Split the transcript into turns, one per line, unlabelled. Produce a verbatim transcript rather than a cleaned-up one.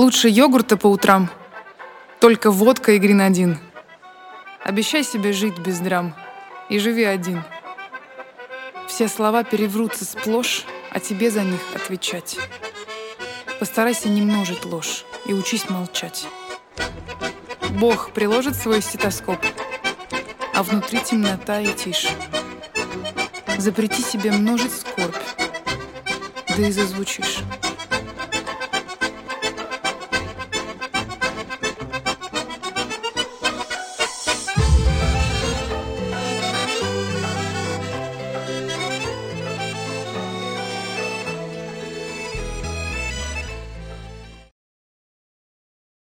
Лучше йогурта по утрам, только водка и гренадин. Обещай себе жить без драм и живи один. Все слова переврутся сплошь, а тебе за них отвечать. Постарайся не множить ложь и учись молчать. Бог приложит свой стетоскоп, а внутри темнота и тишь. Запрети себе множить скорбь, да и зазвучишь.